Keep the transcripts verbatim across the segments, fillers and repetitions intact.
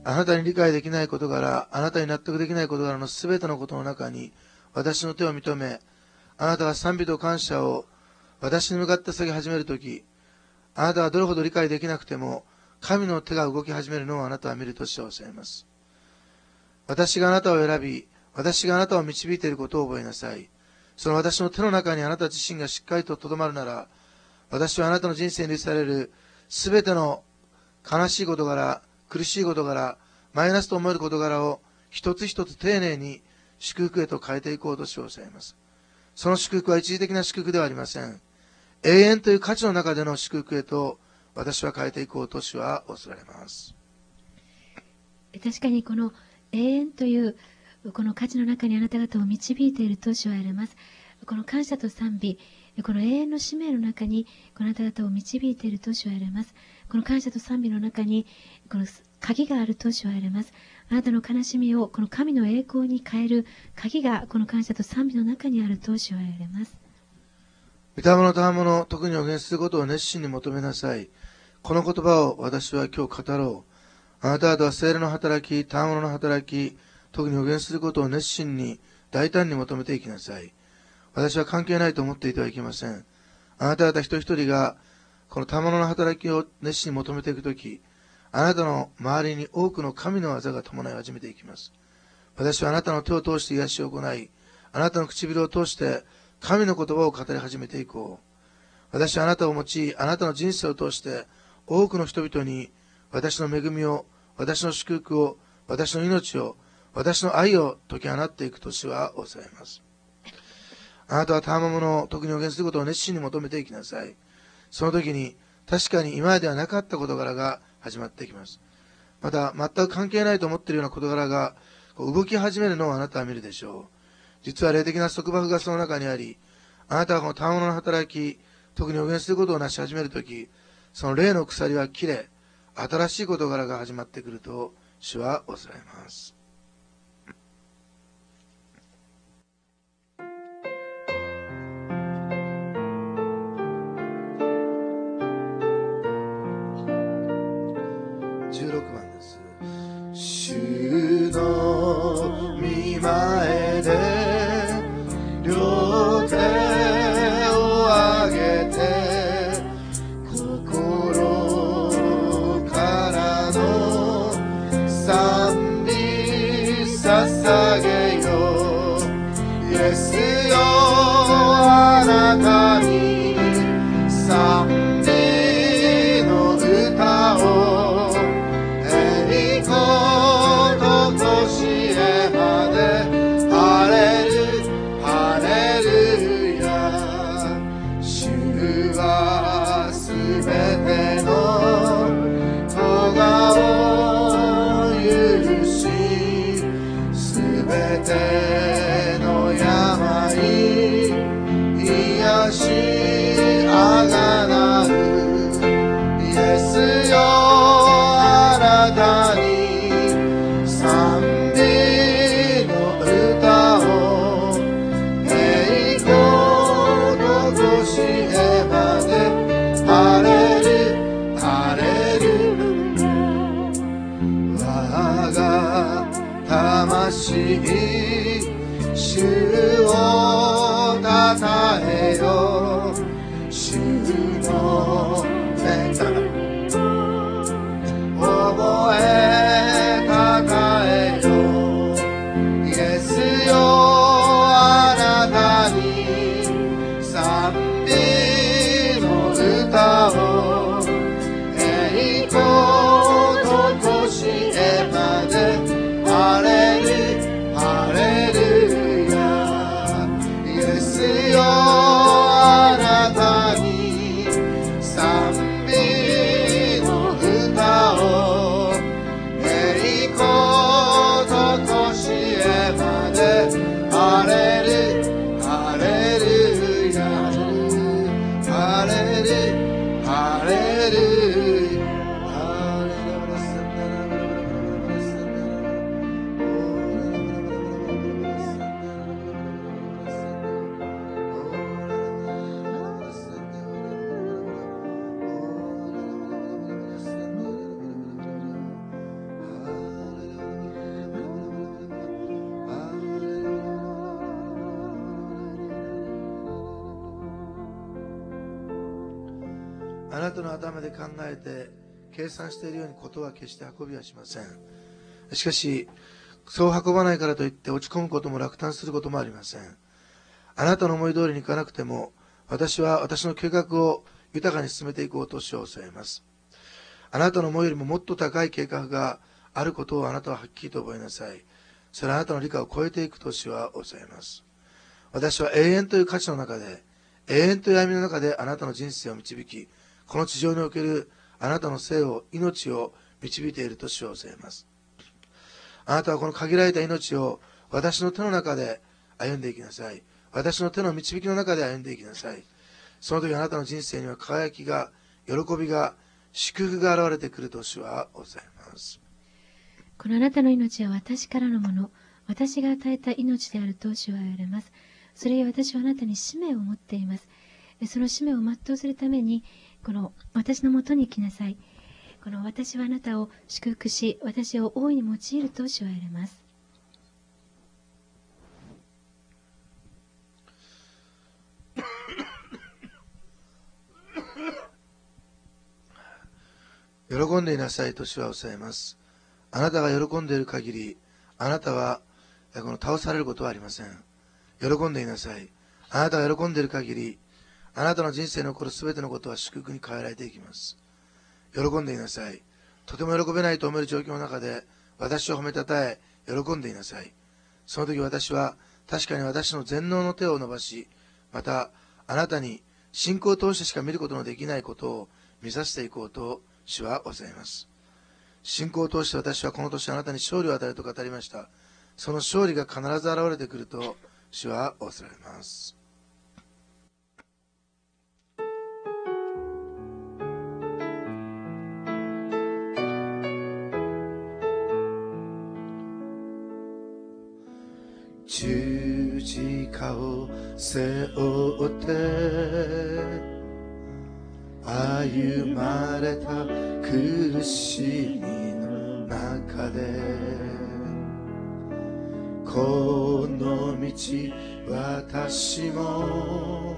あなたに理解できない事柄、あなたに納得できない事柄のすべてのことの中に私の手を認め、あなたが賛美と感謝を私に向かって下げ始めるとき、あなたがどれほど理解できなくても神の手が動き始めるのをあなたは見ると幸せます。私があなたを選び、私があなたを導いていることを覚えなさい。その私の手の中にあなた自身がしっかりと留まるなら、私はあなたの人生に許されるすべての悲しい事柄、苦しい事柄、マイナスと思える事柄を一つ一つ丁寧に祝福へと変えていこうとしようとされます。その祝福は一時的な祝福ではありません。永遠という価値の中での祝福へと私は変えていこうと主は恐られます。 確かにこの永遠というこの価値の中にあなた方を導いていると主は言われます。この感謝と賛美、この永遠の使命の中にこのあなた方を導いていると主は言われます。この感謝と賛美の中にこの鍵があると主は言われます。あなたの悲しみをこの神の栄光に変える鍵がこの感謝と賛美の中にあると主は言われます。 御霊の賜物、特に予言することを熱心に求めなさい。この言葉を私は今日語ろう。あなた方は聖霊の働き、賜物の働き、特に予言することを熱心に大胆に求めていきなさい。私は関係ないと思っていてはいけません。あなた方一人一人がこの賜物の働きを熱心に求めていくとき、あなたの周りに多くの神の技が伴い始めていきます。私はあなたの手を通して癒しを行い、あなたの唇を通して神の言葉を語り始めていこう。私はあなたを用い、あなたの人生を通して多くの人々に私の恵みを、私の祝福を、私の命を、私の愛を解き放っていくと主はおっしゃいます。あなたは賜物を特に予言することを熱心に求めていきなさい。その時に確かに今まではなかった事柄が始まっていきます。また全く関係ないと思っているような事柄が動き始めるのをあなたは見るでしょう。実は霊的な束縛がその中にあり、あなたはこの賜物の働き、特に予言することをなし始めるとき、その霊の鎖は切れ、新しい事柄が始まってくると主はおっしゃいます。じゅうろくばんです。主の御前で両手を上げて心からの賛美捧げよう。イエスよあなたに賛美の歌を栄光と年へまでハレルハレルヤ。主はすべての咎を許し、すべての病癒しあがなう。イエスよあなたに賛美の歌を栄光と年へまでハレルハレル。我が魂主をたたえよ。主の恵覚えたたえよ。イエスよあなたに賛美の歌を栄光と年へまでハレルハレルヤ。イエスよあなたの頭で考えて計算しているようにことは決して運びはしません。しかしそう運ばないからといって落ち込むことも落胆することもありません。あなたの思い通りにいかなくても、私は私の計画を豊かに進めていこうと主は教えます。あなたの思いよりももっと高い計画があることをあなたははっきりと覚えなさい。それはあなたの理解を超えていくと主は教えます。私は永遠という価値の中で、永遠という闇の中であなたの人生を導き、この地上におけるあなたの生を、命を導いていると主は教えます。あなたはこの限られた命を私の手の中で歩んでいきなさい。私の手の導きの中で歩んでいきなさい。その時あなたの人生には輝きが、喜びが、祝福が現れてくると主は教えます。 このあなたの命は私からのもの、私が与えた命であると主は言われます。それゆえ私はあなたに使命を持っています。その使命を全うするために、この私のもとに来なさい。この私はあなたを祝福し、私を大いに用いると主は言われます。 喜んでいなさいと主は教えます。あなたが喜んでいる限り、あなたはこの倒されることはありません。喜んでいなさい。あなたが喜んでいる限り、あなたの人生に起こるすべてのことは祝福に変えられていきます。喜んでいなさい。とても喜べないと思える状況の中で、私を褒めたたえ、喜んでいなさい。その時私は確かに私の全能の手を伸ばし、またあなたに信仰を通してしか見ることのできないことを見させていこうと主は教えます。信仰を通して私はこの年あなたに勝利を与えると語りました。その勝利が必ず現れてくると主は仰せられます。十字架を背負って歩まれた苦しみの中で、この道私も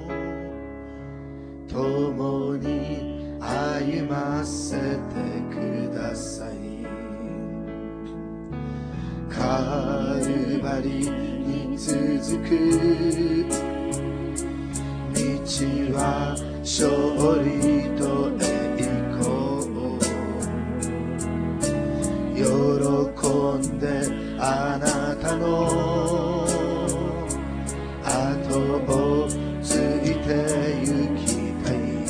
共に歩ませてください。カルバリに続く道は勝利と栄光、喜んであなたの後をついて行きたい。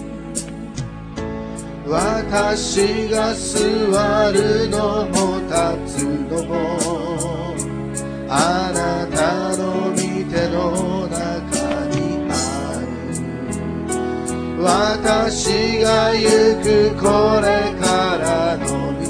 私が座るのも立つのもあなたの御手の中にある。私が行くこれからの道、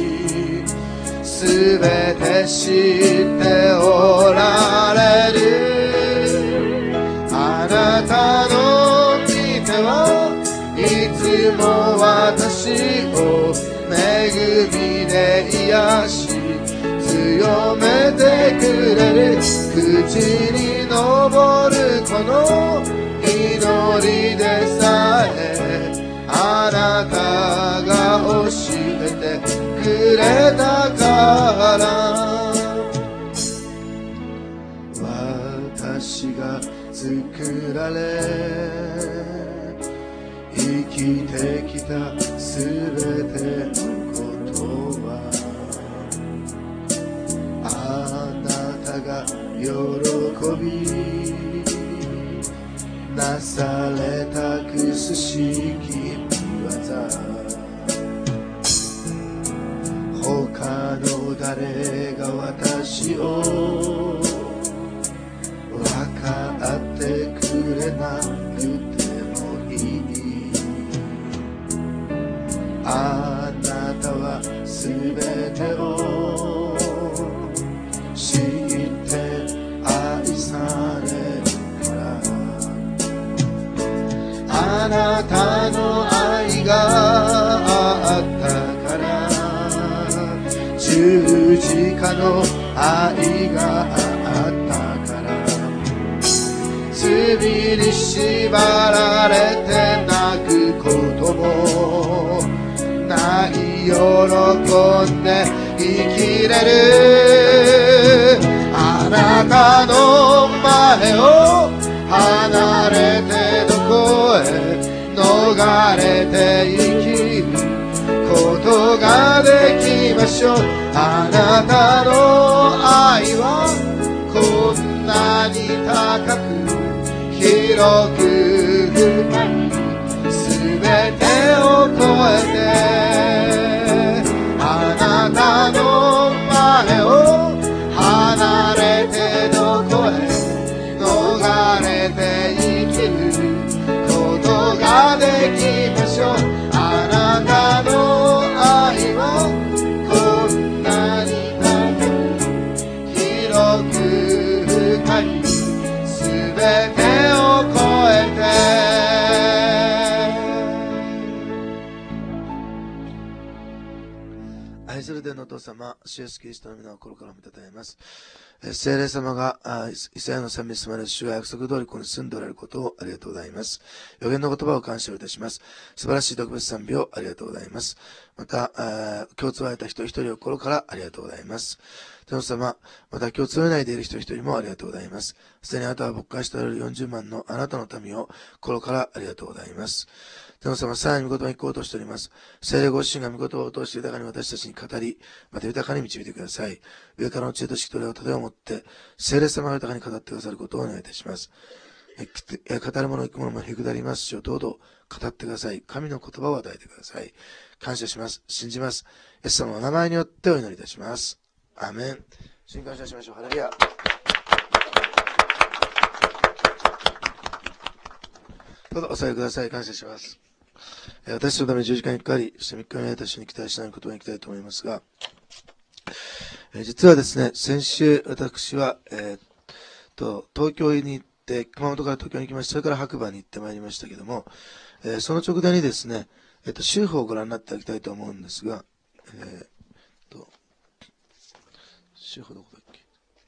すべて知っておられる。あなたの御手はいつも私を恵みで癒し強めてくれる。口に昇るこの祈りでさえあなたが教えてくれたから、私が作られ生きてきたすべてのことはあなたが喜びなされたくすしき御業、他の誰が私を分かってくれなくてもいい。あなたはすべてを知って愛されるから、あなたの愛があったから、十字架の愛があったから、罪に縛られてなくこともない喜んで生きれる。あなたの前を離れてどこへ逃れて生きることができましょう。あなたの愛はこんなに高く広く深いすべてを超えて、あなたの前を離れてどこへ逃れて生きることができましょう。あなたの愛はこんなに高く広く深いすべてを超えて。愛する天のお父様、主イエスキリストの皆を心から褒めたたえます。聖霊様がイサヤの賛美に住まれる主が約束通りここに住んでおられることをありがとうございます。予言の言葉を感謝をいたします。素晴らしい特別賛美をありがとうございます。また、今日つわれた人一人を心からありがとうございます。天の様、また今日つわれないでいる人一人もありがとうございます。すでにあなたは牧会しておられるよんじゅうまんのあなたの民を心からありがとうございます。天の様、さらに御言葉に聞こうとしております。聖霊ご自身が御言葉を通して豊かに私たちに語り、また豊かに導いてください。上からの知恵と識と霊を盾を持って、聖霊様が豊かに語ってくださることをお願いいたします。語る者生き物もへくだりますし、どうぞ語ってください。神の言葉を与えてください。感謝します。信じます。イエス様のお名前によってお祈りいたします。アーメン。主に感謝しましょう。ハレルヤ。どうぞお座りください。感謝します。私のために十字架にかかり、そしてみっかめに私に期待しないことに行きたいと思いますが、実はですね、先週私は、えー、と東京に行って、熊本から東京に行きました。それから白馬に行ってまいりましたけども、えー、その直前にですね、えー、と週報をご覧になっていただきたいと思うんですが、えー、と週報どこだっけ、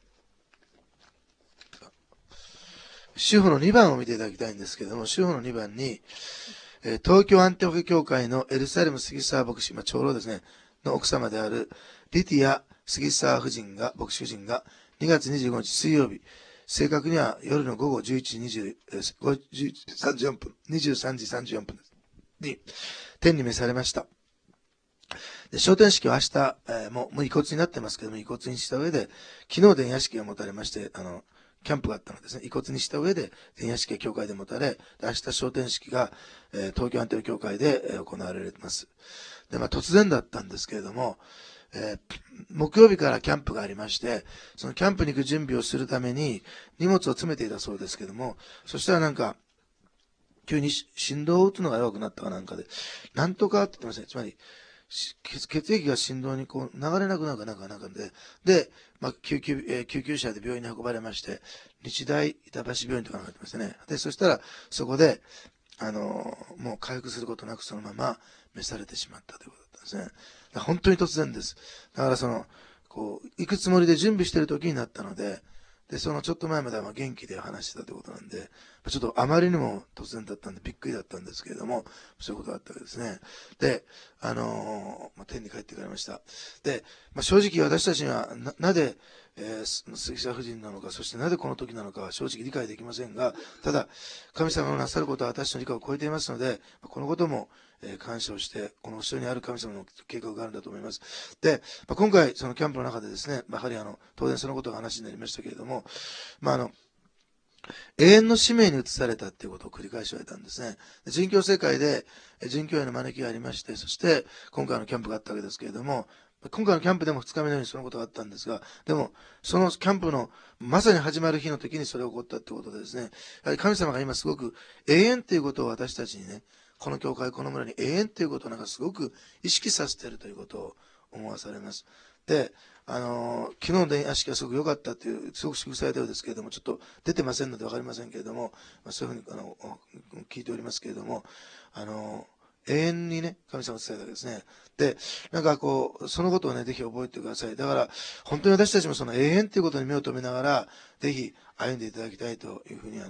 週報のにばんを見ていただきたいんですけども、週報のにばんに、えー、東京アンテオフ教会のエルサレム杉沢牧師、まあ、長老ですね、の奥様であるリティア杉沢夫人が、牧師夫人がにがつにじゅうごにち水曜日、正確には夜の午後じゅういちじにじゅうさんじゅうよんぷん、にじゅうさんじさんじゅうよんぷんに天に召されました。で、昇天式は明日、えー、もう、もう遺骨になってますけども、遺骨にした上で、昨日殿屋敷が持たれまして、あの、キャンプがあったのですね、遺骨にした上で、殿屋敷が教会で持たれ、明日昇天式が、えー、東京アンテオ教会で、えー、行われます。で、まあ、突然だったんですけれども、えー、木曜日からキャンプがありまして、そのキャンプに行く準備をするために荷物を詰めていたそうですけども、そしたらなんか、急に振動を打つのが弱くなったかなんかで、なんとかって言ってましたね。つまり、血液が振動にこう流れなくなるかなんかなんかで、で、まあ、救急、えー、救急車で病院に運ばれまして、日大板橋病院とかになってましたね。で、そしたら、そこで、あのー、もう回復することなくそのまま召されてしまったということだったんですね。本当に突然です。だからその、こう、行くつもりで準備している時になったので、で、そのちょっと前までは元気で話してたということなんで、ちょっとあまりにも突然だったんでびっくりだったんですけれども、そういうことがあったわけですね。で、あのー、まあ、天に帰ってくれました。で、まあ、正直私たちにはな、なぜ、えー、杉沢夫人なのか、そしてなぜこの時なのかは正直理解できませんが、ただ、神様のなさることは私の理解を超えていますので、このことも、えー、感謝をして、この後ろにある神様の計画があるんだと思います。で、まあ、今回、そのキャンプの中でですね、やはりあの、当然そのことが話になりましたけれども、まあ、あの、永遠の使命に移されたっていうことを繰り返し言われたんですね。殉教世界で、殉教への招きがありまして、そして、今回のキャンプがあったわけですけれども、今回のキャンプでもふつかめのようにそのことがあったんですが、でも、そのキャンプのまさに始まる日の時にそれが起こったってことでですね、やはり神様が今すごく永遠っていうことを私たちにね、この教会、この村に永遠っていうことをなんかすごく意識させているということを思わされます。で、あのー、昨日の電話式はすごく良かったっていう、すごく祝福されたようですけれども、ちょっと出てませんので分かりませんけれども、まあ、そういうふうにあの聞いておりますけれども、あのー、永遠にね、神様を伝えたわけですね。で、なんかこう、そのことをね、ぜひ覚えてください。だから、本当に私たちもその永遠ということに目を留めながら、ぜひ歩んでいただきたいというふうに、あの、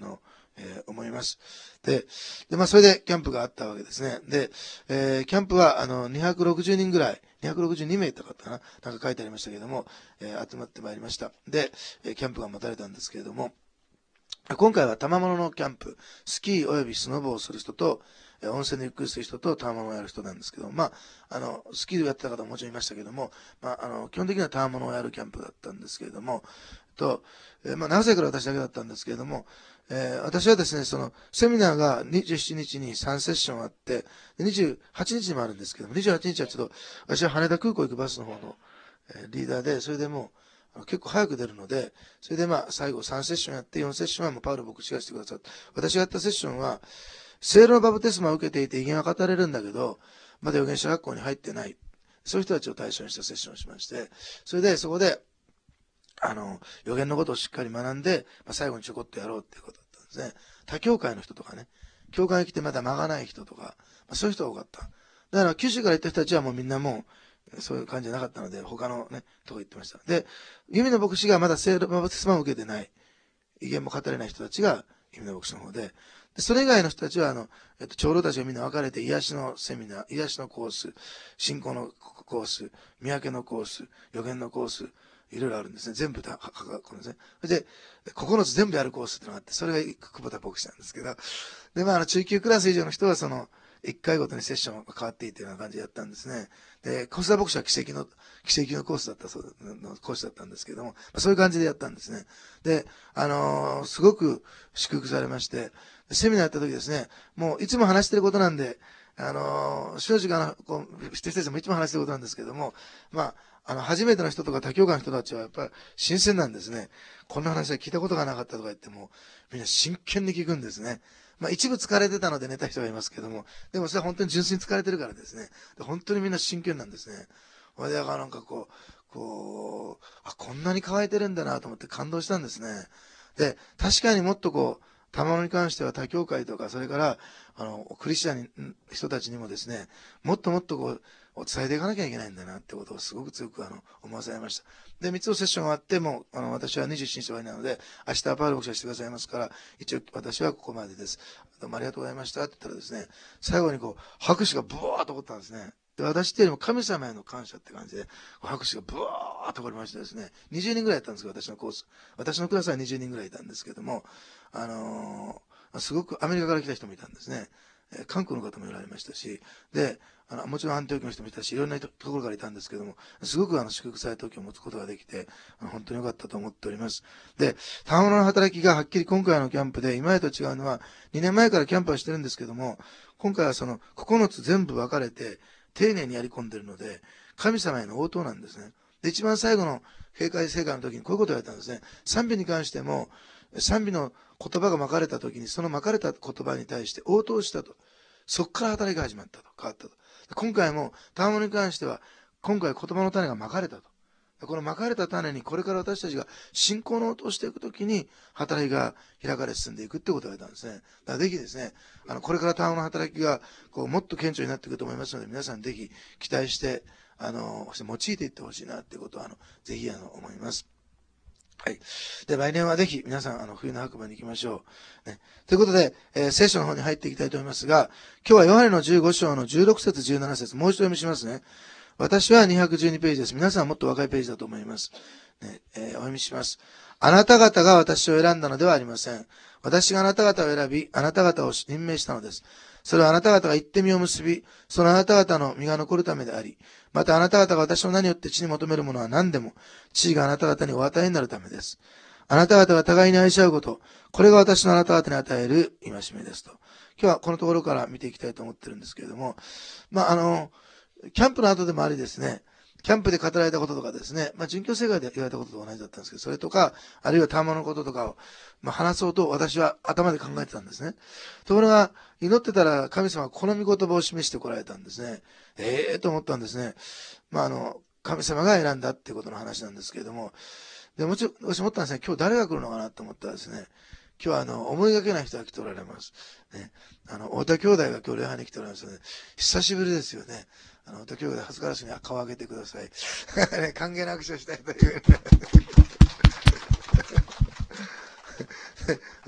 えー思います。で、で、まあ、それでキャンプがあったわけですね。で、えーキャンプは、あの、にひゃくろくじゅうにんぐらい、にひゃくろくじゅうにめいとかかな、なんか書いてありましたけれども、えー集まってまいりました。で、えーキャンプが待たれたんですけれども、今回は賜物のキャンプ、スキーおよびスノボをする人と、えー温泉でゆっくりする人と賜物をやる人なんですけど、まあ、あの、スキーをやってた方ももちろんいましたけども、まあ、あの、基本的には賜物をやるキャンプだったんですけれども、と、えーまあ、長崎から私だけだったんですけれども、えー私はですね、その、セミナーがにじゅうしちにちにさんセッションあって、でにじゅうはちにちにもあるんですけども、にじゅうはちにちはちょっと、私は羽田空港行くバスの方の、えーリーダーで、それでもう、あの結構早く出るので、それでまあ最後さんセッションやってよんセッションはもうパウロ牧師がしてくださって、私がやったセッションは、聖霊のバプテスマを受けていて威厳は語れるんだけど、まだ預言者学校に入ってない。そういう人たちを対象にしたセッションをしまして、それでそこで、あの、予言のことをしっかり学んで、まあ、最後にちょこっとやろうっていうことだったんですね。他教会の人とかね、教会に来てまだ間がない人とか、まあ、そういう人が多かった。だから九州から行った人たちはもうみんなもう、そういう感じじゃなかったので、他のね、とこ行ってました。で、弓の牧師がまだ聖霊バプテスマを受けてない、威厳も語れない人たちが弓の牧師の方で、でそれ以外の人たちは、あの、えっと、長老たちがみんな分かれて、癒しのセミナー、癒しのコース、信仰のコース、見分けのコース、予言のコース、いろいろあるんですね。全部だ、は、は、このですね。それで、ここのつ全部やるコースってのがあって、それが久保田牧師なんですけど、で、まあ、あの、中級クラス以上の人は、その、一回ごとにセッションが変わっていっていうような感じでやったんですね。で、小須田牧師は奇跡の、奇跡のコースだったそう、のコースだったんですけども、まあ、そういう感じでやったんですね。で、あのーすごく祝福されまして、セミナーやった時ですね、もういつも話してることなんで、あのー正直あの、こう、知ってる人たちもいつも話してることなんですけども、まあ、あの、初めての人とか他教会の人たちはやっぱり新鮮なんですね。こんな話は聞いたことがなかったとか言っても、みんな真剣に聞くんですね。まあ一部疲れてたので寝た人がいますけども、でもそれは本当に純粋に疲れてるからですね。で本当にみんな真剣なんですね。ほいで、だからなんかこう、こう、あ、こんなに乾いてるんだなと思って感動したんですね。で、確かにもっとこう、賜物に関しては他教会とか、それから、あの、クリスチャンの人たちにもですね、もっともっとこう、伝えていかなきゃいけないんだなってことをすごく強くあの思わされました。で、みっつのセッションがあっても、あの、私はにじゅうしちにち終わりなので、明日はパウロ牧師がしてくださいますから、一応私はここまでです。どうもありがとうございましたって言ったらですね、最後にこう、拍手がブワーッと起こったんですね。で、私っていうよりも神様への感謝って感じで、拍手がブワーッと起こりましてですね、にじゅうにんぐらいやったんですけど、私のコース。私のクラスはにじゅうにんぐらいいたんですけども、あのー、すごくアメリカから来た人もいたんですね。えー韓国の方もいられましたし、で、あの、もちろんアンテオキの人もいたし、いろんなところからいたんですけども、すごくあの、祝福された時を持つことができて、あの本当に良かったと思っております。で、賜物の働きがはっきり今回のキャンプで、今までと違うのは、にねんまえからキャンプはしてるんですけども、今回はそのここのつ全部分かれて、丁寧にやり込んでるので、神様への応答なんですね。で、一番最後の閉会聖会の時にこういうことを言われたんですね。賛美に関しても、賛美の言葉がまかれた時に、そのまかれた言葉に対して応答したと。そこから働きが始まったと。変わったと。今回も、賜物に関しては、今回言葉の種がまかれたと。このまかれた種に、これから私たちが信仰の応答をしていくときに、働きが開かれ進んでいくってことが言われたんですね。だからぜひですね、あの、これから賜物の働きが、こう、もっと顕著になっていくと思いますので、皆さんぜひ期待して、あの、用いていってほしいなっていうことを、あの、ぜひ、あの、思います。はい。で、来年はぜひ皆さん、あの、冬の白馬に行きましょう。ね。ということで、えー聖書の方に入っていきたいと思いますが、今日はヨハネのじゅうご章のじゅうろく節じゅうなな節、もう一度読みしますね。私はにひゃくじゅうにページです。皆さんはもっと若いページだと思います。ねえーお読みします。あなた方が私を選んだのではありません。私があなた方を選び、あなた方を任命したのです。それはあなた方が言って身を結び、そのあなた方の身が残るためであり、またあなた方が私の名によって地に求めるものは何でも、地があなた方にお与えになるためです。あなた方が互いに愛し合うこと、これが私のあなた方に与える戒めですと。今日はこのところから見ていきたいと思ってるんですけれども、まあ、あの、キャンプの後でもありですね、キャンプで語られたこととかですね、まあ、準教生会で言われたことと同じだったんですけど、それとか、あるいは賜物のこととかを、まあ、話そうと私は頭で考えてたんですね。ところが、祈ってたら神様はこの御言葉を示してこられたんですね。ええー、と思ったんですね。まあ、あの、神様が選んだっていうことの話なんですけれども、で、もちろん、私思ったんですね、今日誰が来るのかなと思ったらですね、今日はあの、思いがけない人が来ておられます。ね。あの、太田兄弟が今日礼拝に来ておられますので、久しぶりですよね。あの、太田兄弟、恥ずかしに顔を上げてください。ね、歓迎の握手をしたいという。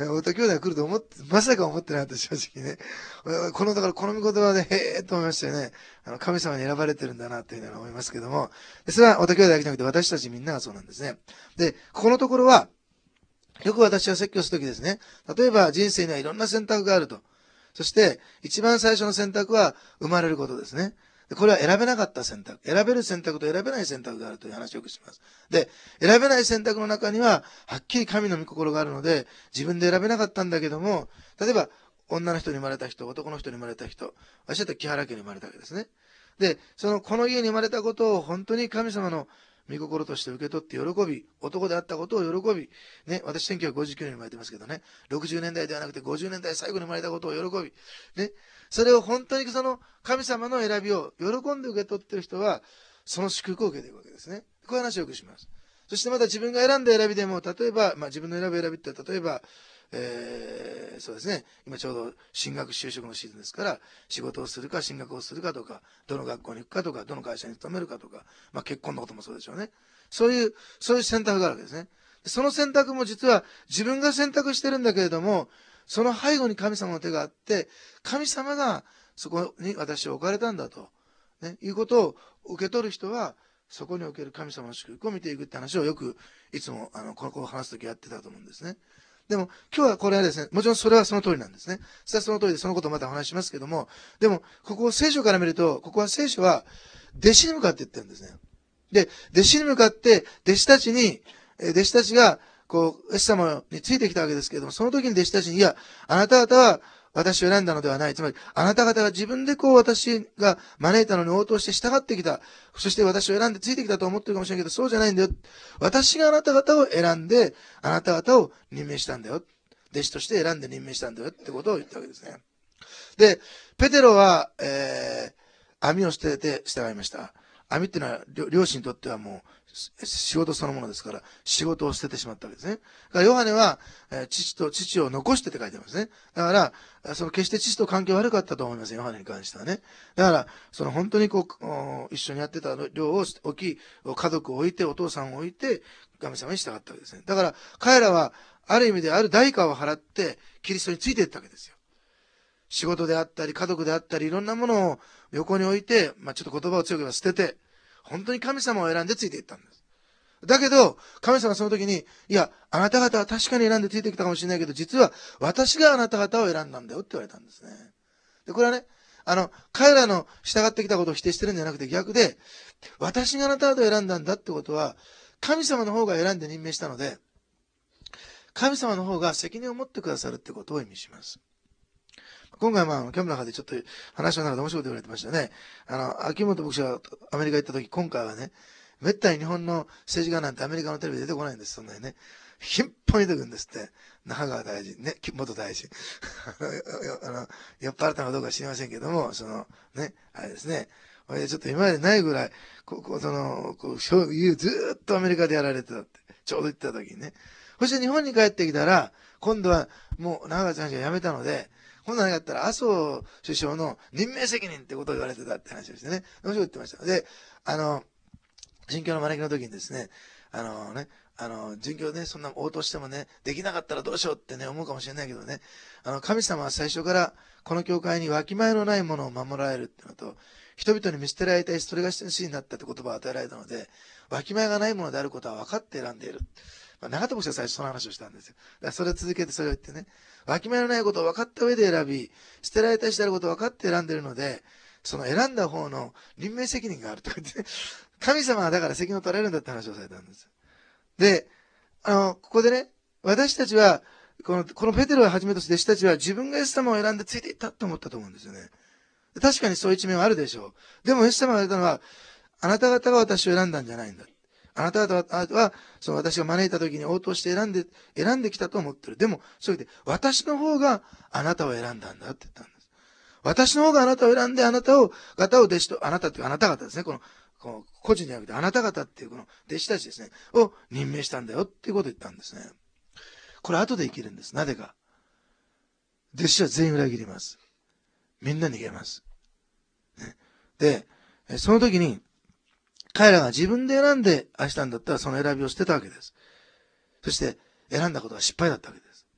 太田兄弟が来ると思って、まさか思ってなかった正直ね。この、だからこの御言葉で、へえーと思いましたよね。あの、神様に選ばれてるんだな、というふうに思いますけども。それは太田兄弟だけじゃなくて、私たちみんながそうなんですね。で、ここのところは、よく私は説教するときですね。例えば人生にはいろんな選択があると。そして、一番最初の選択は生まれることですね。これは選べなかった選択。選べる選択と選べない選択があるという話をよくします。で、選べない選択の中には、はっきり神の御心があるので、自分で選べなかったんだけども、例えば、女の人に生まれた人、男の人に生まれた人、私だったら木原家に生まれたわけですね。で、その、この家に生まれたことを本当に神様の御心として受け取って喜び、男であったことを喜び、ね、私せんきゅうひゃくごじゅうきゅうねんに生まれてますけどね、ろくじゅうねんだいではなくてごじゅうねんだい最後に生まれたことを喜び、ね、それを本当にその神様の選びを喜んで受け取っている人は、その祝福を受けていくわけですね。こういう話をよくします。そしてまた自分が選んだ選びでも、例えば、まあ自分の選ぶ選びって例えば、えー、そうですね。今ちょうど進学就職のシーズンですから、仕事をするか進学をするかとか、どの学校に行くかとか、どの会社に勤めるかとか、まあ結婚のこともそうでしょうね。そういう、そういう選択があるわけですね。その選択も実は自分が選択してるんだけれども、その背後に神様の手があって、神様がそこに私を置かれたんだと、ね、いうことを受け取る人は、そこにおける神様の祝福を見ていくって話をよく、いつも、あの、この子を話すときやってたと思うんですね。でも、今日はこれはですね、もちろんそれはその通りなんですね。それはその通りで、そのことをまたお話しますけども、でも、ここを聖書から見ると、ここは聖書は、弟子に向かって言ってるんですね。で、弟子に向かって、弟子たちに、弟子たちが、こう、イエス様についてきたわけですけれども、その時に弟子たちに、いや、あなた方は私を選んだのではない。つまり、あなた方が自分でこう私が招いたのに応答して従ってきた。そして私を選んでついてきたと思ってるかもしれないけど、そうじゃないんだよ。私があなた方を選んで、あなた方を任命したんだよ。弟子として選んで任命したんだよってことを言ったわけですね。で、ペテロは、えー、網を捨てて従いました。網っていうのは漁師にとってはもう仕事そのものですから、仕事を捨ててしまったわけですね。だからヨハネは、えー、父と父を残してって書いてますね。だから、その決して父と関係悪かったと思います、ヨハネに関してはね。だから、その本当にこう、一緒にやってた漁を置き、家族を置いて、お父さんを置いて、神様に従ったわけですね。だから、彼らは、ある意味である代価を払って、キリストについていったわけですよ。仕事であったり、家族であったり、いろんなものを横に置いて、まあ、ちょっと言葉を強く言えば捨てて、本当に神様を選んでついていったんです。だけど、神様はその時に、いや、あなた方は確かに選んでついてきたかもしれないけど、実は私があなた方を選んだんだよって言われたんですね。で、これはね、あの、彼らの従ってきたことを否定してるんじゃなくて逆で、私があなた方を選んだんだってことは、神様の方が選んで任命したので、神様の方が責任を持ってくださるってことを意味します。今回、まあ、キャンプの中でちょっと話の中で面白いこと言われてましたね。あの、秋元牧師がアメリカ行った時、今回はね、めったに日本の政治家なんてアメリカのテレビで出てこないんです、そんなにね。頻繁に出てくるんですって。中川大臣、ね、元大臣。あの、酔っ払ったのかどうか知りませんけども、その、ね、あれですね。これでちょっと今までないぐらい、ここ、その、こう、ずーっとアメリカでやられてたって、ちょうど行った時にね。そして日本に帰ってきたら、今度はもう中川大臣が辞めたので、今度は何かあったら麻生首相の任命責任ってことを言われてたって話をしてね、面白い言ってました。で、あの、殉教の招きの時にですね、あのね、あの、殉教ね、そんな応答してもね、できなかったらどうしようってね、思うかもしれないけどね、あの、神様は最初からこの教会にわきまえのないものを守られるっていうのと、人々に見捨てられたいし、それが真摯になったって言葉を与えられたので、わきまえがないものであることは分かって選んでいる。まあ、長友氏は最初その話をしたんですよ。だからそれを続けてそれを言ってね、わきまえのないことを分かった上で選び、捨てられたしであることを分かって選んでいるので、その選んだ方の任命責任があるとか言って、ね、神様はだから責任を取られるんだって話をされたんです。で、あの、ここでね、私たちは、この、このペテロをはじめとする弟子たちは自分がイエス様を選んでついていったと思ったと思うんですよね。確かにそういう一面はあるでしょう。でもイエス様が言われたのは、あなた方が私を選んだんじゃないんだ。あなた方は、その私が招いた時に応答して選んで、選んできたと思ってる。でも、そう言って、私の方があなたを選んだんだって言ったんです。私の方があなたを選んで、あなたを、方を弟子と、あなたっていうかあなた方ですね。この、この個人じゃなくて、あなた方っていうこの弟子たちですね。を任命したんだよっていうことを言ったんですね。これ後で生きるんです。なぜか。弟子は全員裏切ります。みんな逃げます。ね、で、その時に、彼らが自分で選んで愛したんだったらその選びを捨てたわけです。そして選んだことは失敗だったわけです。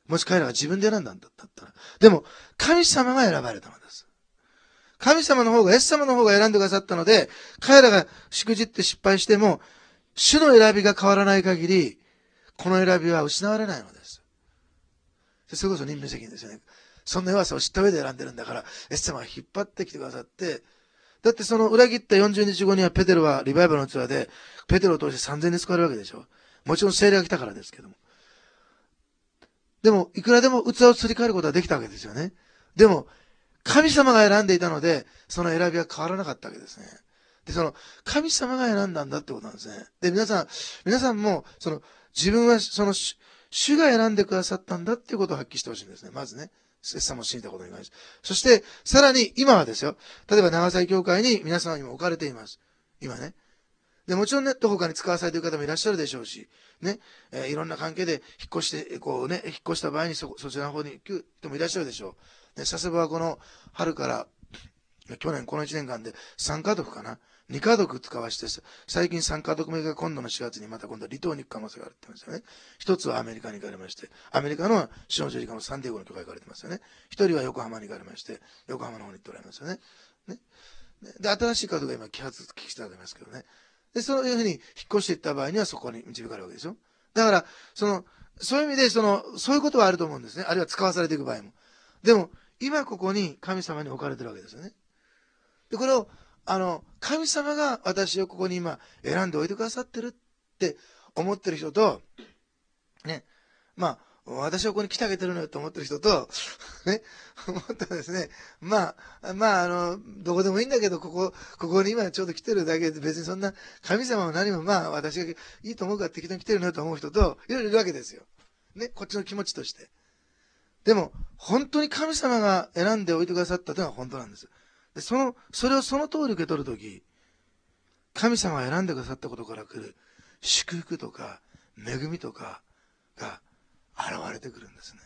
もし彼らが自分で選んだんだったら。でも、神様が選ばれたのです。神様の方が、イエス様の方が選んでくださったので、彼らがしくじって失敗しても、主の選びが変わらない限り、この選びは失われないのです。それこそ任命責任ですよね。そんな弱さを知った上で選んでるんだから、イエス様が引っ張ってきてくださって、だってその裏切ったよんじゅうにちごにはペテロはリバイバルのツアーで、ペテロを通してさんぜんにん救われるわけでしょ。もちろん聖霊が来たからですけども。でも、いくらでも器をすり替えることはできたわけですよね。でも、神様が選んでいたので、その選びは変わらなかったわけですね。で、その、神様が選んだんだってことなんですね。で、皆さん、皆さんも、その、自分は、その、主が選んでくださったんだっていうことを発揮してほしいんですね。まずね。イエス様を信じたことに関して。そして、さらに、今はですよ。例えば、長崎教会に皆さん今置かれています。今ね。で、もちろんね、どこかに使わされている方もいらっしゃるでしょうし、ね、えー、いろんな関係で引っ越して、こうね、引っ越した場合にそ、そちらの方に行く人もいらっしゃるでしょう。ね、佐世保はこの春から、去年このいちねんかんでさんかぞくかな。にかぞく使わして、最近さんかぞくめが今度のしがつにまた今度は離島に行く可能性があるって言うんですよね。一つはアメリカに行かれまして、アメリカの主の十字架のサンディエゴの教会に行かれてますよね。一人は横浜に行かれまして、横浜の方に行っておられますよね。ね。で、新しい方が今揮発、聞きしておりますけどね。で、そういうふうに引っ越していった場合にはそこに導かれるわけですよ。だから、その、そういう意味で、その、そういうことはあると思うんですね。あるいは使わされていく場合も。でも、今ここに神様に置かれてるわけですよね。で、これを、あの、神様が私をここに今選んでおいてくださってるって思ってる人と、ね、まあ、私はここに来てあげてるのよと思ってる人と、ね、思ったらですね、まあ、まあ、あの、どこでもいいんだけど、ここ、ここに今ちょうど来てるだけで別にそんな神様も何もまあ、私がいいと思うから適当に来てるのよと思う人と、いろいろいるわけですよ。ね、こっちの気持ちとして。でも、本当に神様が選んでおいてくださったというのは本当なんです。で、その、それをその通り受け取るとき、神様が選んでくださったことから来る祝福とか恵みとかが現れてくるんですね。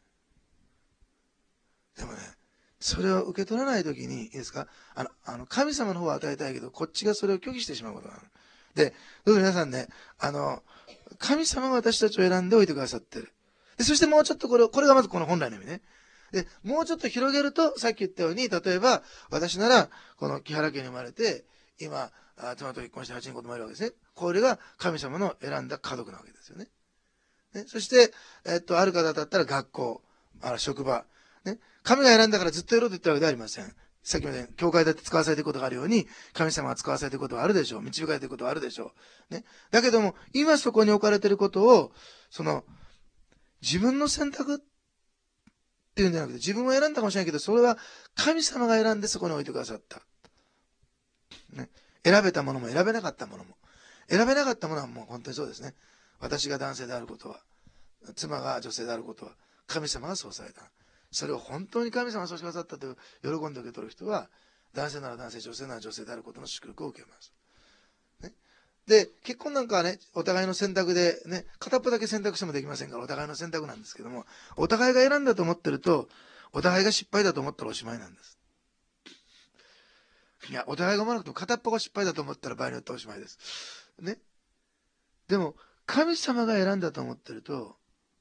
でもね、それを受け取らないときに、いいですか、あの、あの、神様の方は与えたいけど、こっちがそれを拒否してしまうことがある。で、どうぞ皆さんね、あの、神様が私たちを選んでおいてくださってる。で、そしてもうちょっとこれを、これがまずこの本来の意味ね。で、もうちょっと広げると、さっき言ったように、例えば、私なら、この木原家に生まれて、今、妻と結婚してはちにん子供がいるわけですね。これが神様の選んだ家族なわけですよね。ね、そして、えっと、ある方だったら学校、あ職場、ね。神が選んだからずっとやろうと言ったわけではありません。さっきまで、教会だって使わされていることがあるように、神様が使わされていることはあるでしょう。導かれていることはあるでしょう。ね。だけども、今そこに置かれていることを、その、自分の選択っていうんじゃなくて、自分は選んだかもしれないけど、それは神様が選んでそこに置いてくださった。ね。選べたものも選べなかったものも。選べなかったものはもう本当にそうですね。私が男性であることは、妻が女性であることは、神様がそうされた。それを本当に神様がそうしてくださったと喜んで受け取る人は、男性なら男性、女性なら女性であることの祝福を受けます。ね。で、結婚なんかはね、お互いの選択でね、片っぽだけ選択してもできませんから、お互いの選択なんですけども、お互いが選んだと思ってると、お互いが失敗だと思ったらおしまいなんです。いや、お互いが思わなくても片っぽが失敗だと思ったら場合によっておしまいです。ね。でも、神様が選んだと思ってると、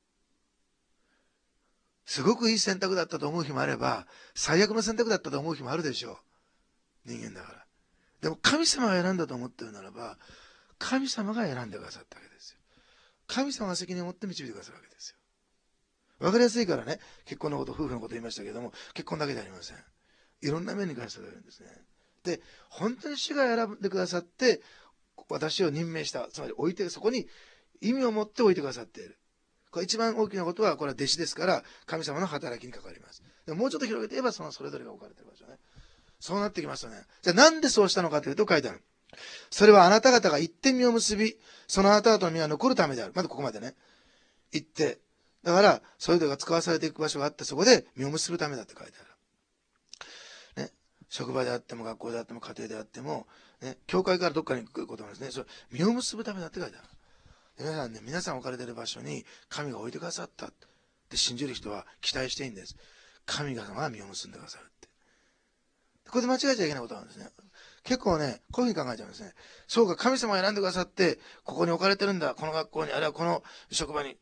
すごくいい選択だったと思う日もあれば、最悪の選択だったと思う日もあるでしょう。人間だから。でも神様が選んだと思ってるならば、神様が選んでくださったわけですよ。神様が責任を持って導いてくださるわけですよ。わかりやすいからね、結婚のこと、夫婦のこと言いましたけども、結婚だけではありません。いろんな面に関して言われるんですね。で、本当に主が選んでくださって、私を任命した、つまり置いて、そこに意味を持って置いてくださっている。これ一番大きなことは、これは弟子ですから、神様の働きに関わります。でももうちょっと広げて言えば、そのそれぞれが置かれている場所ね。そうなってきますとね。じゃあなんでそうしたのかというと書いてある。それはあなた方が一点身を結び、そのあなた方の身は残るためである。まずここまでね。言って。だから、それぞれが使わされていく場所があって、そこで身を結ぶためだって書いてある。ね。職場であっても、学校であっても、家庭であっても、ね。教会からどっかに行くことなんですね。それ、身を結ぶためだって書いてある。皆さんね、皆さん置かれている場所に神が置いてくださったって信じる人は期待していいんです。神が身を結んでくださるって。これで間違えちゃいけないことなんですね。結構ね、こういうふうに考えちゃうんですね。そうか、神様が選んでくださって、ここに置かれてるんだ。この学校に、あるいはこの職場に。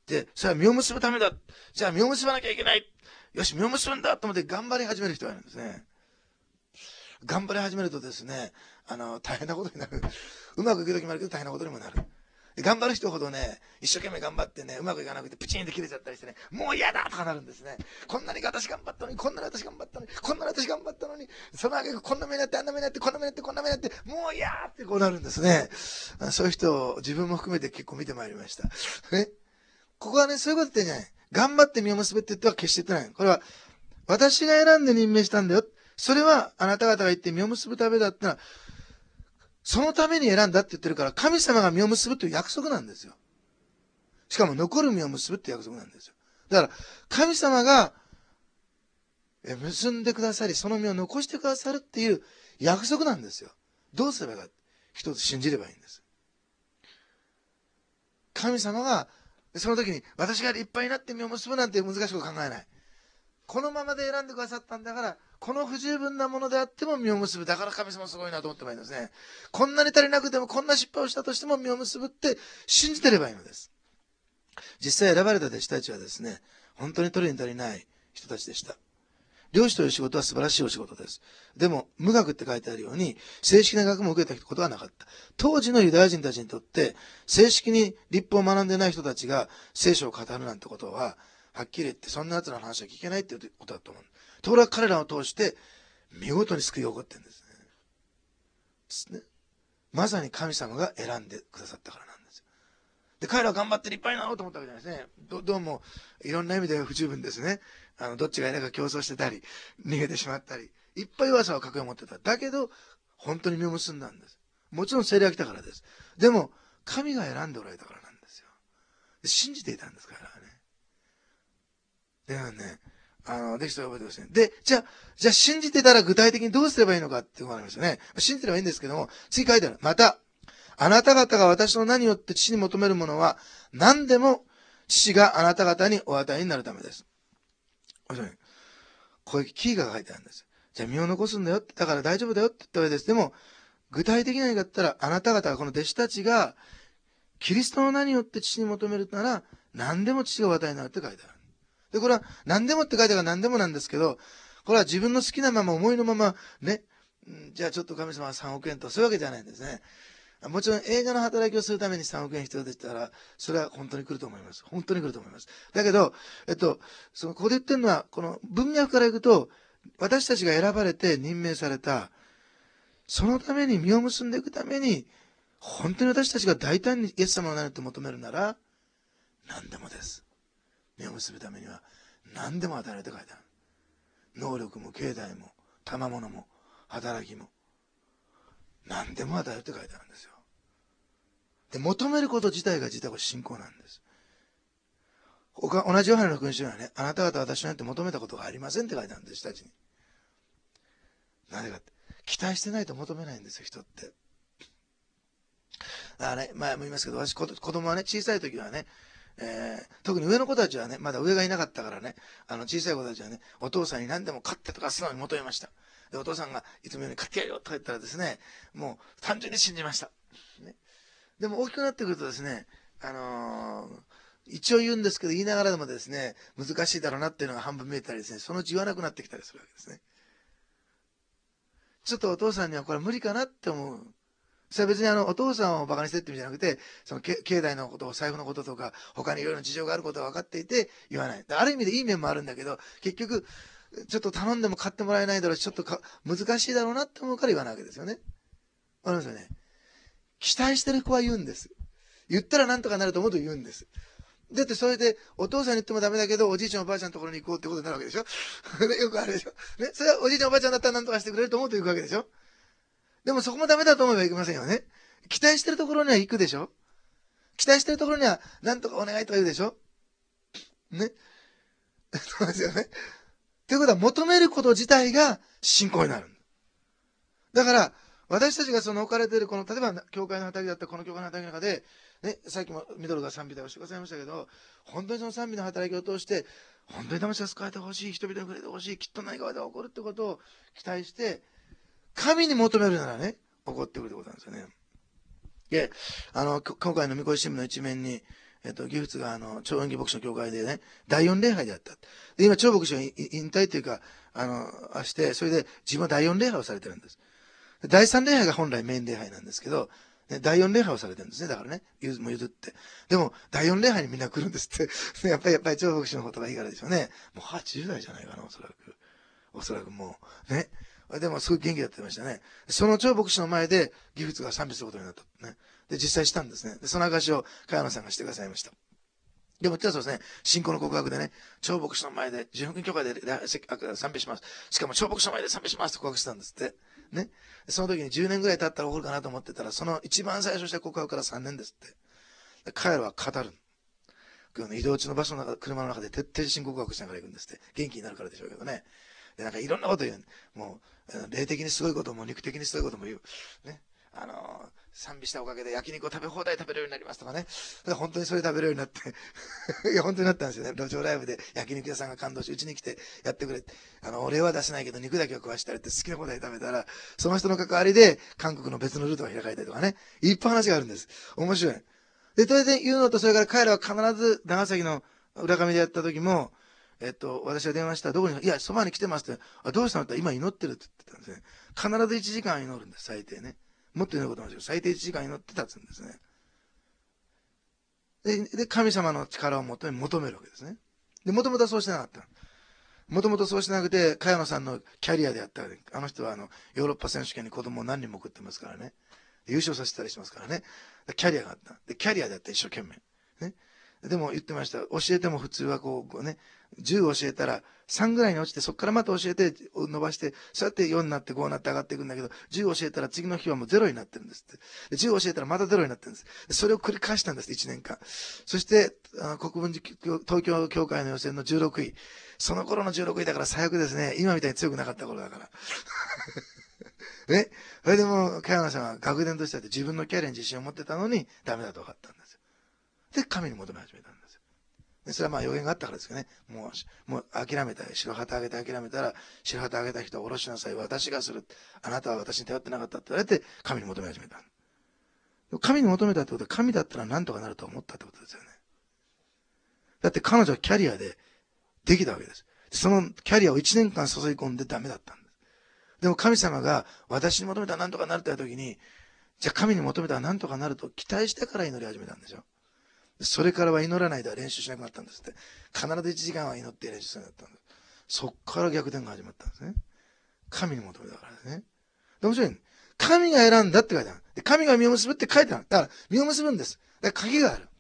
で、それは実を結ぶためだ。じゃあ実を結ばなきゃいけない。よし、実を結ぶんだと思って頑張り始める人がいるんですね。頑張り始めるとですね、あの、大変なことになる。うまくいくときもあるけど大変なことにもなる。頑張る人ほどね、一生懸命頑張ってね、うまくいかなくてプチンって切れちゃったりしてね、もう嫌だとかなるんですね。こんなに私頑張ったのに、こんなに私頑張ったのに、こんなに私頑張ったのに、その挙句こんな目になって、あんな目になって、こんな目になって、こんな目になって、もう嫌ってこうなるんですね。そういう人を自分も含めて結構見てまいりました。ね。ここはね、そういうこと言ってんじゃない。頑張って実を結べって言っては決して言ってない。これは、私が選んで任命したんだよ。それはあなた方が言って実を結ぶためだってのは、そのために選んだって言ってるから、神様が実を結ぶという約束なんですよ。しかも残る実を結ぶって約束なんですよ。だから、神様が結んでくださり、その実を残してくださるっていう約束なんですよ。どうすればいいか。一つ信じればいいんです。神様が、その時に私が立派になって実を結ぶなんて難しく考えない。このままで選んでくださったんだから、この不十分なものであっても実を結ぶ。だから神様すごいなと思ってもいいんですね。こんなに足りなくても、こんな失敗をしたとしても実を結ぶって信じてればいいのです。実際選ばれた弟子たちはですね、本当に取るに足りない人たちでした。漁師という仕事は素晴らしいお仕事です。でも、無学って書いてあるように、正式な学問を受けたことはなかった。当時のユダヤ人たちにとって、正式に律法を学んでない人たちが聖書を語るなんてことは、はっきり言ってそんな奴らの話は聞けないっていうことだと思う。ところが彼らを通して、見事に救いが起こってるんですね。ですね。まさに神様が選んでくださったからなんですよ。で、彼らは頑張って立派になろうと思ったわけじゃないですね。ど、どうも、いろんな意味で不十分ですね。あの、どっちがいないか競争してたり、逃げてしまったり、いっぱい噂を隠を持ってた。だけど、本当に実を結んだんです。もちろん聖霊が来たからです。でも、神が選んでおられたからなんですよ。で信じていたんですからね。ではね、あの、できたら覚えてください。で、じゃあ、じゃあ信じてたら具体的にどうすればいいのかっていうのがありますよね。信じてればいいんですけども、次書いてある。また、あなた方が私の名によって父に求めるものは、何でも父があなた方にお与えになるためです。こういうキーが書いてあるんです。じゃあ身を残すんだよって、だから大丈夫だよって言った上です。でも、具体的な言い方だったら、あなた方がこの弟子たちが、キリストの名によって父に求めるなら、何でも父がお与えになるって書いてある。で、これは何でもって書いてあるから何でもなんですけど、これは自分の好きなまま思いのまま、ね、じゃあちょっと神様はさんおくえんと、そういうわけじゃないんですね。もちろん映画の働きをするためにさんおくえん必要でしたら、それは本当に来ると思います。本当に来ると思います。だけど、えっと、その、ここで言ってるのは、この文脈からいくと、私たちが選ばれて任命された、そのために実を結んでいくために、本当に私たちが大胆にイエス様の名によって求めるなら、何でもです。実を結ぶためには、何でも与えられて書いてある。能力も境内も、賜物も、働きも、何でも与えるって書いてあるんですよ。で、求めること自体が実は信仰なんです。他同じヨハネの福音書にはね、あなた方は私なんて求めたことがありませんって書いてあるんです、人たちに。なぜかって、期待してないと求めないんですよ、人って。だからね、前も言いますけど、私、子供はね、小さい時はね、えー、特に上の子たちはね、まだ上がいなかったからね、あの小さい子たちはね、お父さんに何でも買ってとか素直に求めました。で、お父さんがいつもように買ってやるよとか言ったらですね、もう単純に信じました。ね、でも大きくなってくるとですね、あのー、一応言うんですけど、言いながらでもですね、難しいだろうなっていうのが半分見えたりですね、そのうち言わなくなってきたりするわけですね。ちょっとお父さんにはこれ無理かなって思う。それは別にあの、お父さんを馬鹿にしてって意味じゃなくて、その、境内のこと、財布のこととか、他にいろいろな事情があることが分かっていて言わない。ある意味でいい面もあるんだけど、結局、ちょっと頼んでも買ってもらえないだろうし、ちょっとか難しいだろうなって思うから言わないわけですよね。わかりますよね。期待してる子は言うんです。言ったらなんとかなると思うと言うんです。だってそれで、お父さんに言ってもダメだけど、おじいちゃんおばあちゃんのところに行こうってことになるわけでしょね、よくあるでしょね、それはおじいちゃんおばあちゃんだったらなんとかしてくれると思うと行くわけでしょ。でもそこもダメだと思えばいけませんよね。期待してるところには行くでしょ。期待してるところには、なんとかお願いとか言うでしょ。ね。そうですよね。ということは、求めること自体が信仰になる。だから、私たちがその置かれている、この、例えば、教会の働きだったこの教会の働きの中で、ね、さっきもミドルが賛美でおっしゃいましたけど、本当にその賛美の働きを通して、本当に魂が救われてほしい、人々に触れてほしい、きっと何かが起こるってことを期待して、神に求めるならね、起こってくるってことなんですよね。で、あの、今回の御子新聞の一面に、 えっと、ギフツがあの、超演技牧師の教会でね、だいよん礼拝であった。で、今、超牧師が引退というか、あの、して、それで自分はだいよん礼拝をされてるんです。だいさん礼拝が本来メイン礼拝なんですけど、ね、だいよん礼拝をされてるんですね。だからね、ゆずも譲って。でも、だいよん礼拝にみんな来るんですって。やっぱり、やっぱり超牧師のことがいいからでしょうね。もうはちじゅう代じゃないかな、おそらく。おそらくもう。ね。でも、すごい元気だってましたね。その超牧師の前で、ギフツが賛美することになった。ね。で、実際したんですね。で、その証を、茅野さんがしてくださいました。でも、実はそうですね、信仰の告白でね、超牧師の前で、純福教会で賛美します。しかも、超牧師の前で賛美しますと告白したんですって。ね。その時にじゅうねんぐらい経ったら起こるかなと思ってたら、その一番最初した告白からさんねんですって。で彼らは語る。移動中の場所の中、車の中で徹底信仰告白しながら行くんですって。元気になるからでしょうけどね。で、なんかいろんなこと言う。もう、霊的にすごいことも肉的にすごいことも言う。ね。あのー、賛美したおかげで焼肉を食べ放題食べれるようになりますとかね。本当にそれ食べれるようになって。いや、本当になったんですよね。路上ライブで焼肉屋さんが感動し、うちに来てやってくれ。あの、俺は出せないけど肉だけは食わしてやるって好きなことで食べたら、その人の関わりで韓国の別のルートが開かれたりとかね。いっぱい話があるんです。面白い。で、それで言うのと、それから彼らは必ず長崎の浦上でやった時も、えっと、私が電話したらどこに、いや、そばに来てますって、あ、どうしたのって今祈ってるって言ってたんですね。必ずいちじかん祈るんです、最低ね。もっと祈ることもあるんですけど、最低いちじかん祈って立つんですね。で、で神様の力を求め、求めるわけですね。で、もともとはそうしてなかった。もともとそうしてなくて、茅野さんのキャリアであったら、あの人はあの、ヨーロッパ選手権に子供を何人も送ってますからね。優勝させたりしますからね。キャリアがあった。で、キャリアであった一生懸命。ね。でも言ってました。教えても普通はこう、ね、じゅう教えたらさんぐらいに落ちて、そこからまた教えて伸ばして、そうやってよになってごになって上がっていくんだけど、じゅう教えたら次の日はもうゼロになってるんですって。でじゅう教えたらまたゼロになってるんです。でそれを繰り返したんです、いちねんかん。そして、あの国分寺東京協会の予選のじゅうろくい。その頃のじゅうろくいだから最悪ですね。今みたいに強くなかった頃だから。ね。それでも、茅野さんは学年としては自分のキャリアに自信を持ってたのにダメだと分かったんですよ。で、神に求め始めたんですよ。で、それはまあ予言があったからですけどね。もう、もう諦めた。白旗あげて諦めたら、白旗あげた人は下ろしなさい。私がする。あなたは私に頼ってなかったって言われて、神に求め始めた。神に求めたってことは、神だったら何とかなると思ったってことですよね。だって彼女はキャリアでできたわけです。そのキャリアをいちねんかん注ぎ込んでダメだったんです。でも神様が私に求めたら何とかなるって言った時に、じゃあ神に求めたら何とかなると期待してから祈り始めたんですよ。それからは祈らないで練習しなくなったんですって。必ずいちじかんは祈って練習するようになったんです。そっから逆転が始まったんですね。神に求めたからですね。で面白い。神が選んだって書いてある。で神が実を結ぶって書いてある。だから実を結ぶんです。だから鍵がある。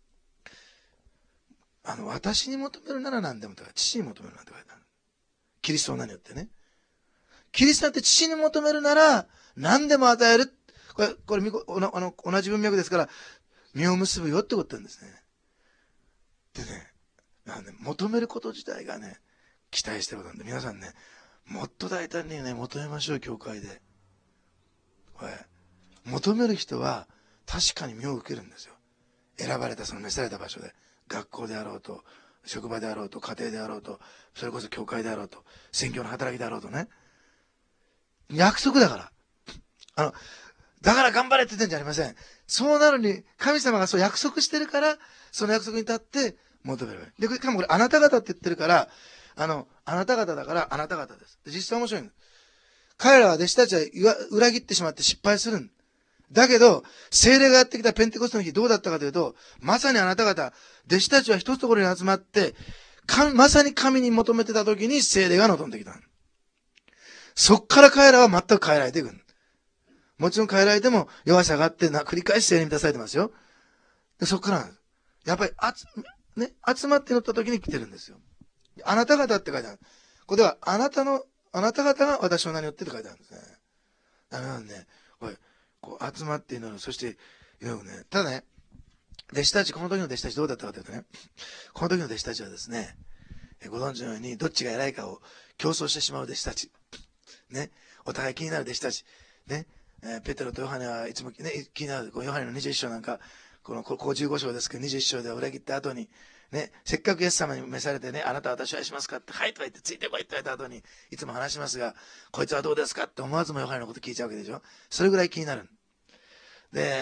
あの、私に求めるなら何でもとか、父に求めるなんて書いてある。キリストの名によってね。キリストって父に求めるなら何でも与える。これ、これ、あの、同じ文脈ですから、実を結ぶよってことなんですね。でね、なんで求めること自体がね、期待してることなんで、皆さんね、もっと大胆にね、求めましょう、教会で。これ、求める人は確かに実を受けるんですよ。選ばれた、その召された場所で。学校であろうと、職場であろうと、家庭であろうと、それこそ教会であろうと、宣教の働きであろうとね。約束だから。あの、だから頑張れって言ってんじゃありません。そうなるに、神様がそう約束してるから、その約束に立って求める。で、しかもこれ、あなた方って言ってるから、あの、あなた方だからあなた方です。で実際面白いんです。彼らは弟子たちは裏切ってしまって失敗するんだけど、聖霊がやってきたペンテコステの日どうだったかというと、まさにあなた方、弟子たちは一つところに集まって、まさに神に求めてた時に聖霊が望んできた。そっから彼らは全く変えられていく。もちろん変えられても弱さがあってな、繰り返し聖霊に満たされてますよ。でそっからなんです。やっぱり集、ね、集まって乗った時に来てるんですよ。あなた方って書いてある。これでは、あなたの、あなた方が私の名によってって書いてあるんですね。ダメなんで、これ、こう集まって祈る。そして、祈るね。ただね、弟子たち、この時の弟子たちどうだったかというとね、この時の弟子たちはですね、ご存知のように、どっちが偉いかを競争してしまう弟子たち。ね。お互い気になる弟子たち。ね。えー、ペテロとヨハネはいつも、ね、気になる。こうヨハネのにじゅういっ章なんか、この、ここじゅうご章ですけど、にじゅういっ章で裏切った後に、ね、せっかくイエス様に召されてね、あなたは私を愛しますかって、はいとか言って、ついてこいって言われた後に、いつも話しますが、こいつはどうですかって思わずもヨハネのこと聞いちゃうわけでしょ。それぐらい気になる。で、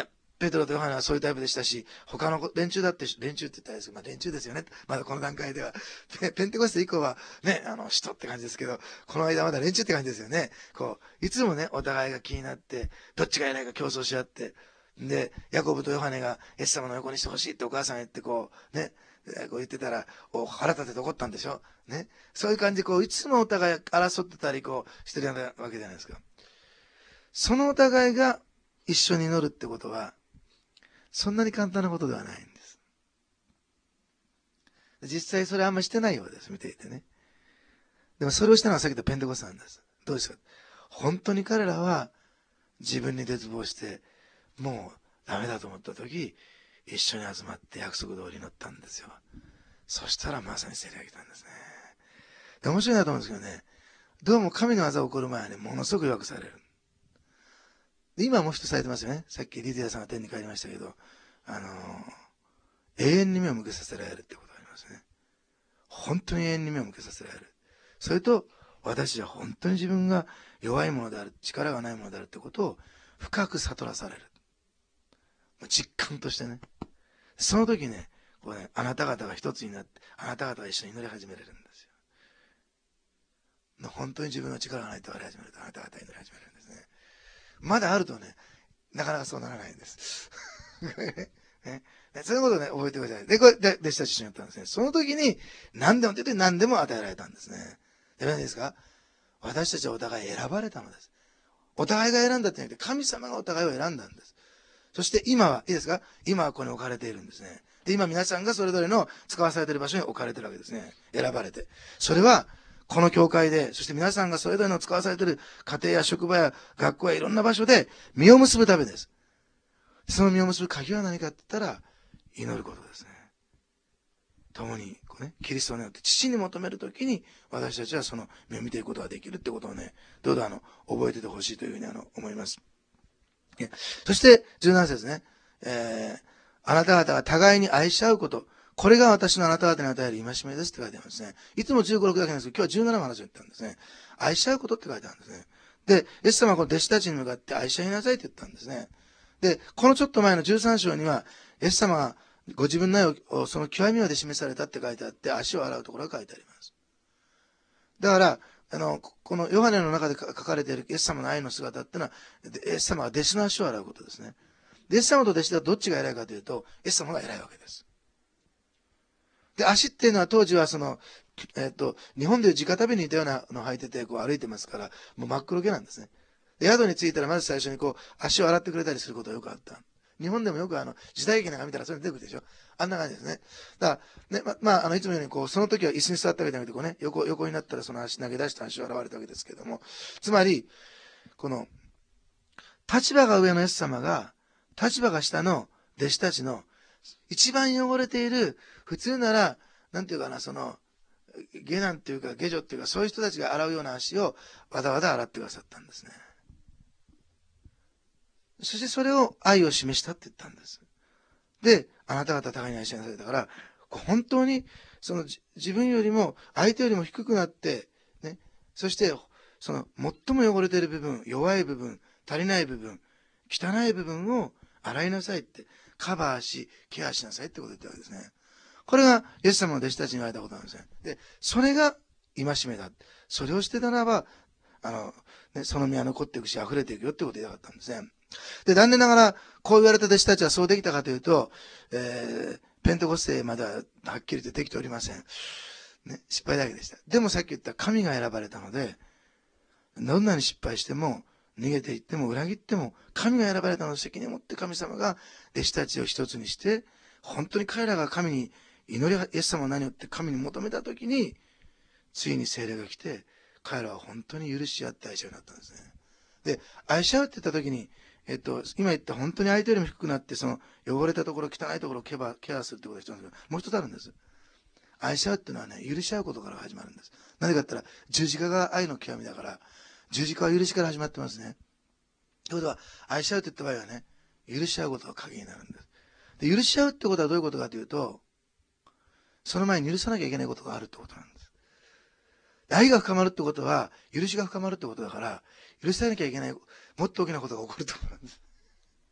ペテロとヨハネはそういうタイプでしたし、他の連中だって、連中って言ったらですけど、まあ連中ですよね。まだこの段階では。ペペンテコステ以降はね、あの、使徒って感じですけど、この間まだ連中って感じですよね。こう、いつもね、お互いが気になって、どっちが偉いか競争し合って、で、ヤコブとヨハネがイエス様の横にしてほしいってお母さん言ってこう、ね、こう言ってたら、お腹立てて怒ったんでしょね。そういう感じで、こう、いつもお互い争ってたり、こう、してるわけじゃないですか。そのお互いが一緒に祈るってことは、そんなに簡単なことではないんです。実際それあんましてないようです、見ていてね。でもそれをしたのはさっき言ったペンテコステなんです。どうですか？本当に彼らは自分に絶望して、もうダメだと思った時、一緒に集まって約束通り祈ったんですよ。そしたらまさに聖霊が来たんですね。で、面白いなと思うんですけどね、どうも神の技を起こる前はね、ものすごく弱くされる。で、今もう一つされてますよね。さっきリディアさんが天に帰りましたけど、あのー、永遠に目を向けさせられるってことがありますね。本当に永遠に目を向けさせられる。それと、私は本当に自分が弱いものである、力がないものであるってことを深く悟らされる。実感としてね。その時ね、こうね、あなた方が一つになって、あなた方が一緒に祈り始めれるんですよ。本当に自分の力がないと言われ始めると、あなた方が祈り始めるんですね。まだあるとね、なかなかそうならないんです。ね、そういうことをね、覚えてください。で、これ、で、弟子たち一緒にやったんですね。その時に、何でも出て何でも与えられたんですね。で、何ですか？私たちはお互い選ばれたのです。お互いが選んだってなくて、神様がお互いを選んだんです。そして今は、いいですか？今はここに置かれているんですね。で、今皆さんがそれぞれの使わされている場所に置かれているわけですね。選ばれて。それは、この教会で、そして皆さんがそれぞれの使わされている家庭や職場や学校やいろんな場所で実を結ぶためです。その実を結ぶ鍵は何かって言ったら、祈ることですね。共に、こうね、キリストによって父に求めるときに、私たちはその実を見ていくことができるってことをね、どうぞあの、覚えててほしいというふうにあの、思います。そして、じゅうなな節ね、えー、あなた方が互いに愛し合うこと、これが私のあなた方に与える戒めですって書いてあるんですね。いつもじゅうご、ろくだけなんですけど、今日はじゅうななの話を言ったんですね。愛し合うことって書いてあるんですね。で、イエス様はこの弟子たちに向かって愛し合いなさいって言ったんですね。で、このちょっと前のじゅうさん章には、イエス様がご自分の愛をその極みまで示されたって書いてあって、足を洗うところが書いてあります。だから、あの、このヨハネの中で書かれているイエス様の愛の姿っていうのは、イエス様が弟子の足を洗うことですね。イエス様と弟子ではどっちが偉いかというと、イエス様が偉いわけです。で、足っていうのは当時はその、えっと、日本でいう直旅に似たようなのを履いてて、こう歩いてますから、もう真っ黒けなんですね。で、宿に着いたらまず最初にこう、足を洗ってくれたりすることがよくあった。日本でもよくあの、時代劇なんか見たらそれ出てくるでしょ。あんな感じですね。だから、ね、ま、まあ、あの、いつもようにこう、その時は椅子に座ったわけじゃなくて、こうね、横、横になったらその足投げ出して足を洗われたわけですけども、つまり、この、立場が上のイエス様が、立場が下の弟子たちの、一番汚れている、普通なら、なんていうかな、その、下男っていうか、下女っていうか、そういう人たちが洗うような足を、わざわざ洗ってくださったんですね。そしてそれを愛を示したって言ったんです。で、あなた方互いに愛しなさいだから、本当に、その自分よりも、相手よりも低くなって、ね、そして、その最も汚れている部分、弱い部分、足りない部分、汚い部分を洗いなさいって、カバーし、ケアしなさいってことを言ったわけですね。これが、イエス様の弟子たちに言われたことなんですね。で、それが戒めだ。それをしてたならば、あの、ね、その身は残っていくし、溢れていくよってことを言いたかったんですね。で、残念ながら、こう言われた弟子たちはそうできたかというと、えー、ペンテコステまでははっきりとできておりません。ね、失敗だけでした。でもさっき言った神が選ばれたので、どんなに失敗しても、逃げていっても裏切っても、神が選ばれたのを責任を持って神様が弟子たちを一つにして、本当に彼らが神に祈り、イエス様の名によって神に求めたときに、ついに聖霊が来て、彼らは本当に許し合って愛し合うようになったんですね。で、愛し合うって言ったときに、えっと、今言った本当に相手よりも低くなって、その汚れたところ、汚いところをケア、ケアするってことが必要なんですけど、もう一つあるんです。愛し合うっていうのはね、許し合うことから始まるんです。なぜかって言ったら、十字架が愛の極みだから、十字架は許しから始まってますね。ということは、愛し合うって言った場合はね、許し合うことが鍵になるんです。で、許し合うってことはどういうことかというと、その前に許さなきゃいけないことがあるってことなんです。愛が深まるってことは、許しが深まるってことだから、許さなきゃいけない、もっと大きなことが起こるってことなんです。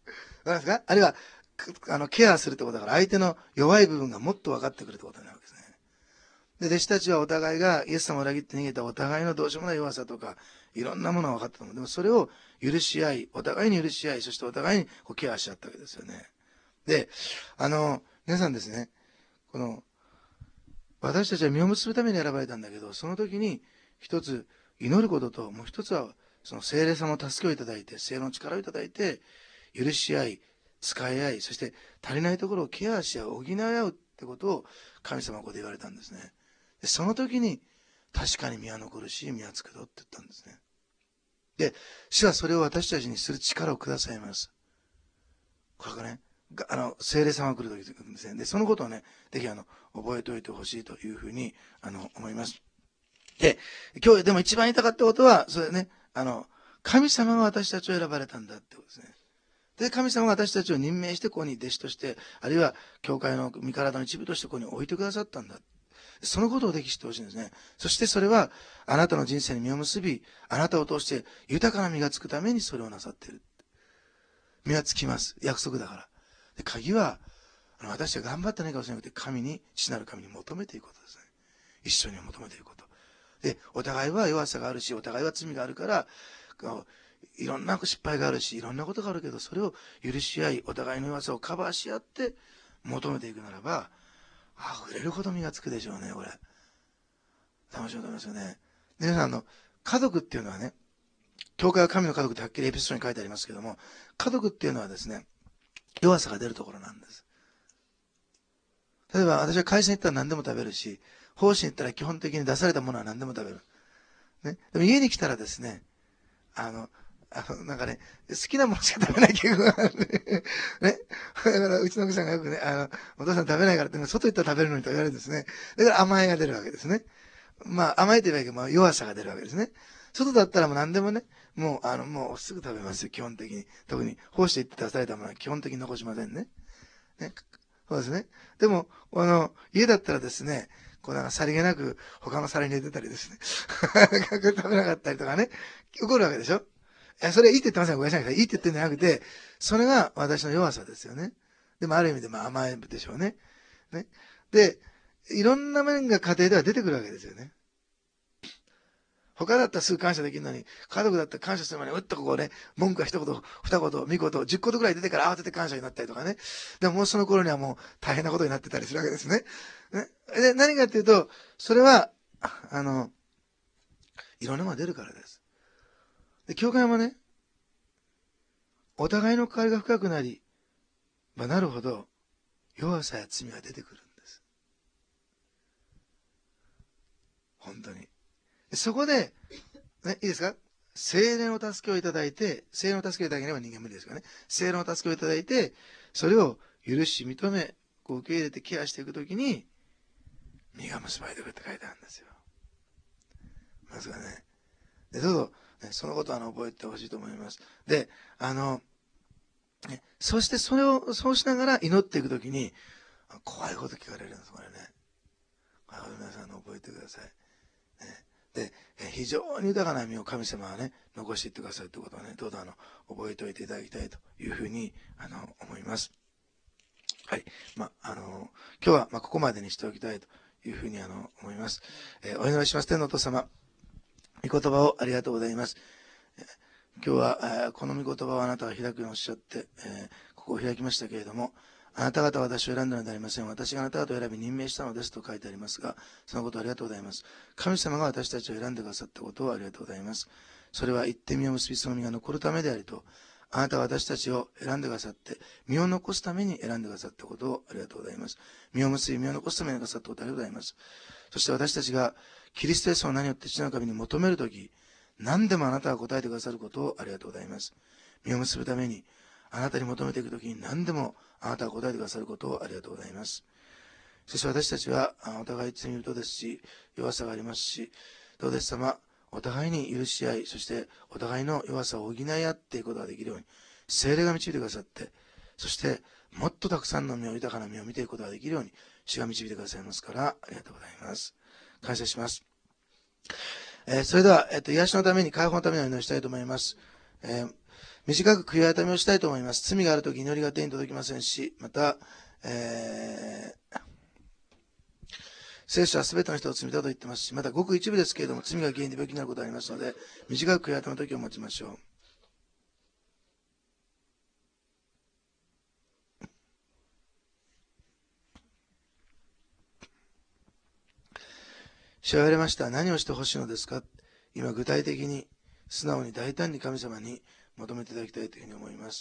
かりますか？あるいは、あの、ケアするってことだから、相手の弱い部分がもっと分かってくるってことになるわけですね。で、弟子たちはお互いが、イエス様を裏切って逃げたお互いのどうしようもない弱さとか、いろんなものが分かったと思う。でもそれを許し合い、お互いに許し合い、そしてお互いにこうケアし合ったわけですよね。で、あの、皆さんですね、この、私たちは実を結ぶために選ばれたんだけど、その時に一つ祈ることと、もう一つは、その聖霊様の助けをいただいて、聖霊の力をいただいて、許し合い、使い合い、そして足りないところをケアし合う、補い合うってことを神様はここで言われたんですね。でその時に、確かに実は残るし、実はつくぞって言ったんですね。で、主はそれを私たちにする力をくださいます。これがね、あの、聖霊様が来る時ですね。で、そのことをね、ぜひあの、覚えておいてほしいというふうに、あの、思います。で、今日でも一番言いたかったことは、それね、あの、神様が私たちを選ばれたんだってことですね。で、神様が私たちを任命して、ここに弟子として、あるいは、教会の身体の一部としてここに置いてくださったんだ。そのことをぜひ知ってほしいんですね。そしてそれは、あなたの人生に実を結び、あなたを通して豊かな実がつくためにそれをなさっている。実はつきます。約束だから。で、鍵は、あの私は頑張ってないかもしれなくて、神に、父なる神に求めていくことですね。一緒に求めていくこと。で、お互いは弱さがあるし、お互いは罪があるから、いろんな失敗があるし、いろんなことがあるけど、それを許し合い、お互いの弱さをカバーし合って求めていくならば、溢れるほど実がつくでしょうね、これ。楽しいと思いますよね。で皆さん、あの、家族っていうのはね、教会は神の家族ってはっきりエピソードに書いてありますけども、家族っていうのはですね、弱さが出るところなんです。例えば私は会社に行ったら何でも食べるし、奉仕に行ったら基本的に出されたものは何でも食べる。ね。でも家に来たらですね、あの、あの、なんかね、好きなものしか食べない傾向があるね。ね。だからうちの奥さんがよくね、あの、お父さん食べないからって、外行ったら食べるのにと言われるんですね。だから甘えが出るわけですね。まあ甘えと言えばいいけど、まあ弱さが出るわけですね。外だったらもう何でもね、もう、あの、もうすぐ食べますよ、基本的に。特に、奉仕で行って出されたものは基本的に残しませんね。ね。そうですね。でも、あの、家だったらですね、こうなんかさりげなく他の皿に入れてたりですね。食べなかったりとかね、怒るわけでしょ。いや、それいいって言ってません。ごめんなさい。いいって言ってんじゃなくて、それが私の弱さですよね。でもある意味でまあ甘えでしょうね。ね。で、いろんな面が家庭では出てくるわけですよね。他だったらすぐ感謝できるのに、家族だったら感謝する前に、うっとこうね、文句が一言、二言、三言、十言ぐらい出てから慌てて感謝になったりとかね。でももうその頃にはもう大変なことになってたりするわけですね。ね。で、何かっていうと、それは、あの、いろんなものが出るからです。で、教会もね、お互いの関わりが深くなり、まあ、なるほど、弱さや罪が出てくるんです。本当に。そこで、ね、いいですか？聖霊の助けをいただいて、聖霊の助けをいただければ人間無理ですからね。聖霊の助けをいただいて、それを許し、認め、こう受け入れてケアしていくときに、実が結ばれてくるって書いてあるんですよ。まずはね。で、どうぞ、ね、そのことはあの覚えてほしいと思います。で、あの、ね、そしてそれを、そうしながら祈っていくときに、怖いこと聞かれるんです、これね。皆さん覚えてください。ね、で、非常に豊かな実を神様はね、残していってくださいということをね、どうぞあの、覚えておいていただきたいというふうに、あの、思います。はい。まあ、あの、今日は、まあ、ここまでにしておきたいというふうに、あの、思います。えー、お祈りします。天のお父様、御言葉をありがとうございます。今日は、えー、この御言葉をあなたが開くようにおっしゃって、えー、ここを開きましたけれども、あなた方は私を選んだのではありません。私があなた方を選び任命したのですと書いてありますが、そのことをありがとうございます。神様が私たちを選んでくださったことをありがとうございます。それは一点実を結びその実が残るためでありと、あなたは私たちを選んでくださって、実を残すために選んでくださったことをありがとうございます。実を結び、実を残すためにくださったことをありがとうございます。そして私たちがキリストイエスを何よって父の神に求めるとき、何でもあなたが答えてくださることをありがとうございます。実を結ぶために、あなたに求めていくときに何でもあなたが答えてくださることをありがとうございます。そして私たちはお互い罪人ですし、弱さがありますし、どうです様、お互いに許し合い、そしてお互いの弱さを補い合っていくことができるように、聖霊が導いてくださって、そしてもっとたくさんの実を、豊かな実を見ていくことができるように、主が導いてくださいますから、ありがとうございます。感謝します。えー、それでは、えっと、癒しのために、解放のためにお祈りしたいと思います。えー短く悔い改めをしたいと思います。罪があるとき祈りが手に届きませんし、また、えー、聖書はすべての人を罪だと言ってますし、またごく一部ですけれども、罪が原因で病気になることがありますので、短く悔い改めの時を持ちましょう。主は言われました。何をしてほしいのですか？今具体的に、素直に大胆に神様に求めていただきたいというふうに思います。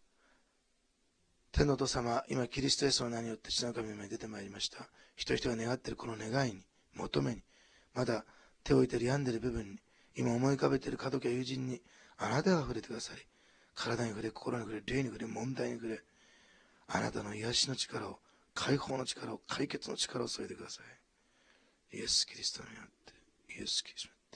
天のお父様、今キリストイエスの名によって父の神の前に出てまいりました。人々が願っているこの願いに、求めに、まだ手を置いている病んでいる部分に、今思い浮かべている家族や友人に、あなたが触れてください。体に触れ、心に触れ、霊に触れ、問題に触れ、あなたの癒しの力を、解放の力を、解決の力を添えてください。イエス・キリストによって、イエス・キリストによって、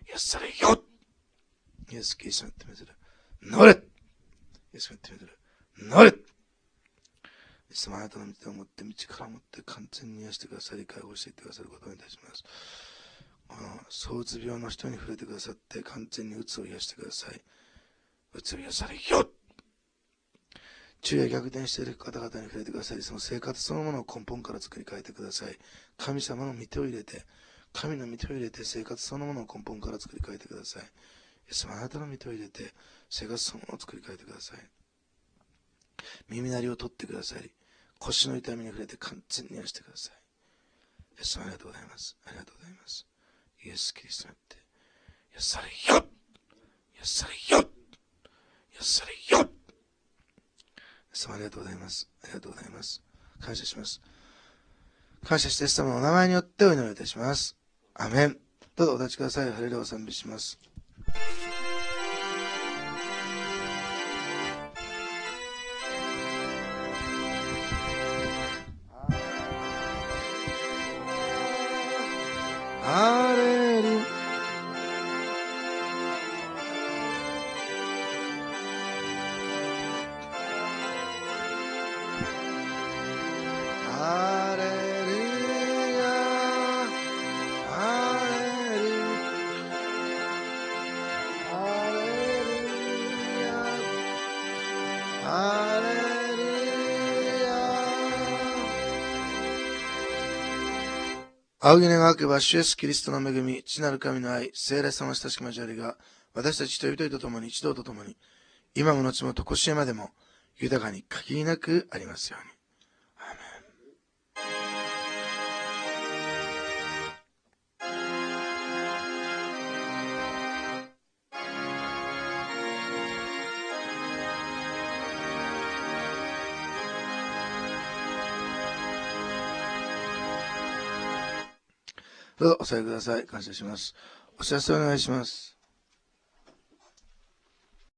癒されよ！イエス・キリストによってめずる。乗れ！イエスによってめずる。乗れ！イエス様、あなたの道を持って、道から持って完全に癒してくださり、解放していってくださることをいたします。この躁うつ病の人に触れてくださって、完全にうつを癒してください。うつを癒されよ！昼夜逆転している方々に触れてくださり、その生活そのものを根本から作り変えてください。神様の御手を入れて、神の御手を入れて生活そのものを根本から作り変えてください。イエス様、あなたの御手を入れて生活そのものを作り変えてください。耳鳴りを取ってください。腰の痛みに触れて完全に癒してください。イエス様、ありがとうございます。ありがとうございます。イエス・キリストによって癒されよ！癒されよ！癒されよ！イエス様、ありがとうございます。ありがとうございます。感謝します。感謝してイエス様のお名前によってお祈りいたします。アメン。どうぞお立ちください。ハレルヤを賛美します。ハレルヤ。仰ぎ願わけば、主イエスキリストの恵み、父なる神の愛、聖霊様の親しき交わりが、私たち人々と共に一同と共に、今も後もとこしえまでも、豊かに限りなくありますように。アーメン。どうぞお座りください。感謝します。お知らせお願いします。